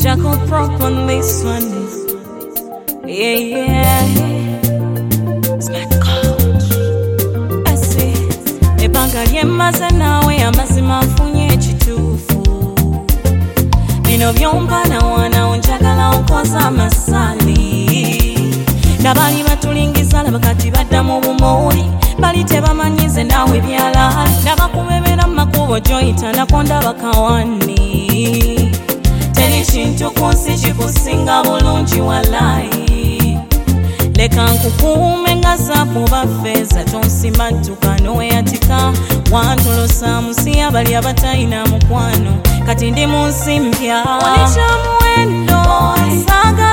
Jackal prop on this one. Yeah. Smart coach. I see. Ebanga lyemaze nawe amazima afunye ekituufu. Bino byompa na wana onjagala onkoza amasali. Nabali batulingiza labakati badda mu bumoli. Bali tebamanyize nawe byala. Nabakumebera makubo joyita nakonda bakawani. Teri kintu kunsi kikusinga bulungi walai. Leka nkukuume nga zaabu bafeeza tonsimattuka n'oweyatika. Wantolosa musi abali abatalina mukwano kati ndi mu nsi mpya. Oli kya muwendo saga